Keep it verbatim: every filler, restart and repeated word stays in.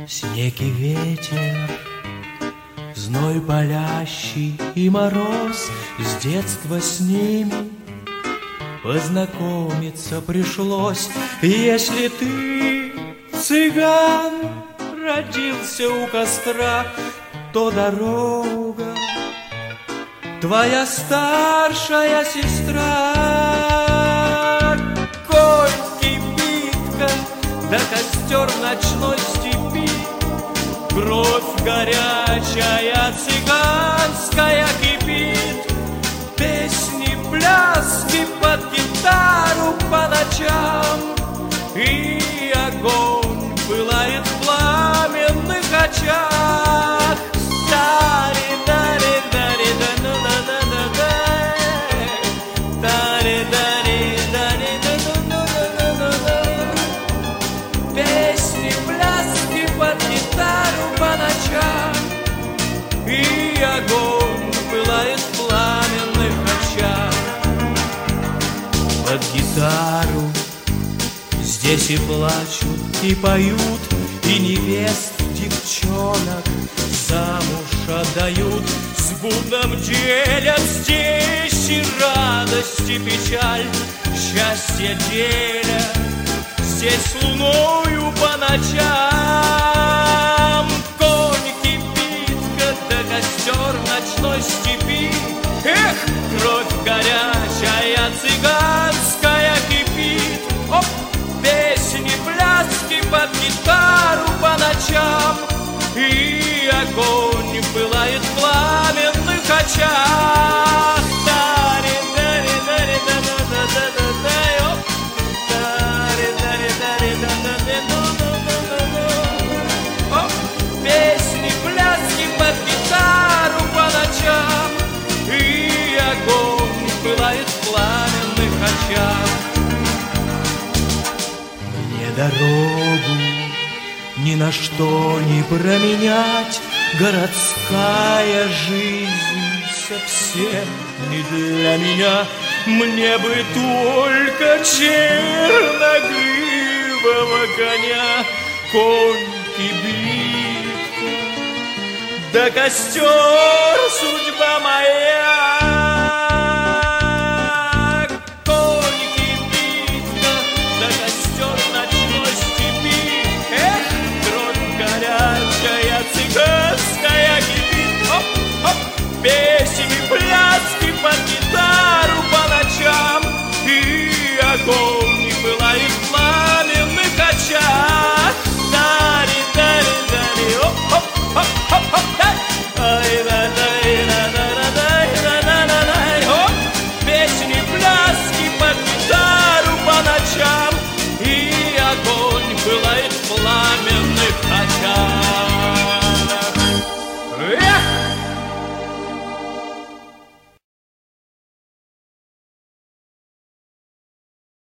Снег и ветер, зной палящий и мороз, с детства с ними познакомиться пришлось. Если ты, цыган, родился у костра, то дорога твоя старшая сестра. Конь кипитка, да костер ночной степи, кровь горячая цыганская кипит. Песни, пляски под гитару по ночам, и огонь пылает в пламенных очах. Песни, пляски под гитару по ночам, и огонь пылает в пламенных очах. Под гитару здесь и плачут, и поют, и невест, девчонок замуж отдают. С бубном делят здесь и радость, и печаль, счастье делят здесь луною по ночам. Конь кипит, да костер ночной степи, эх, кровь горячая цыганская кипит. Оп! Песни, пляски под гитару по ночам, и огонь пылает в пламенных очах. Песни, пляски под гитару по ночам, и огонь пылает в пламенных очах. Мне дорогу ни на что не променять, городская жизнь совсем не для меня. Мне бы только черногривого коня, конь кибитка, да костер, судьба моя.